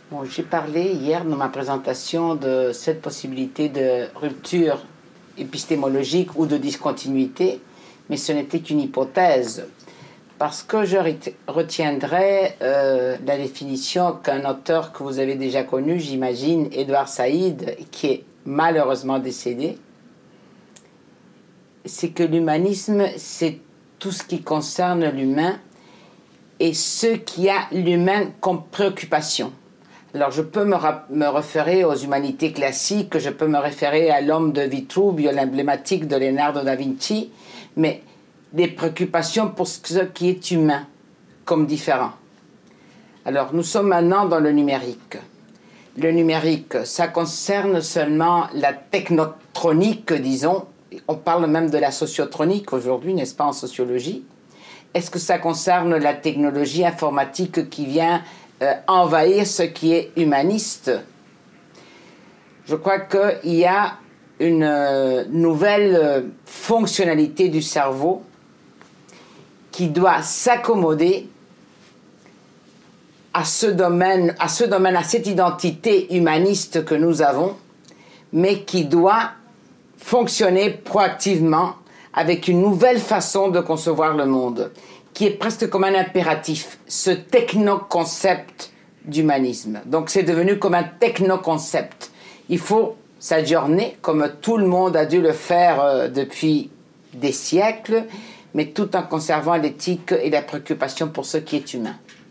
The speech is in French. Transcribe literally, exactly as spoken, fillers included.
Bon, j'ai parlé hier dans ma présentation de cette possibilité de rupture épistémologique ou de discontinuité, mais ce n'était qu'une hypothèse. Parce que je retiendrai euh, la définition qu'un auteur que vous avez déjà connu, j'imagine, Edward Said, qui est malheureusement décédé, c'est que l'humanisme, c'est tout ce qui concerne l'humain et ce qui a l'humain comme préoccupation. Alors, je peux me, me référer aux humanités classiques, je peux me référer à l'homme de Vitruvio, l'emblématique de Leonardo da Vinci, mais des préoccupations pour ce qui est humain, comme différent. Alors, nous sommes maintenant dans le numérique. Le numérique, ça concerne seulement la technotronique, disons. On parle même de la sociotronique aujourd'hui, n'est-ce pas, en sociologie. Est-ce que ça concerne la technologie informatique qui vient euh, envahir ce qui est humaniste? Je crois qu'il y a une euh, nouvelle euh, fonctionnalité du cerveau qui doit s'accommoder à ce domaine, à ce domaine, à cette identité humaniste que nous avons, mais qui doit fonctionner proactivement avec une nouvelle façon de concevoir le monde, qui est presque comme un impératif, ce techno-concept d'humanisme. Donc c'est devenu comme un techno-concept. Il faut s'adjourner, comme tout le monde a dû le faire euh, depuis des siècles, mais tout en conservant l'éthique et la préoccupation pour ce qui est humain.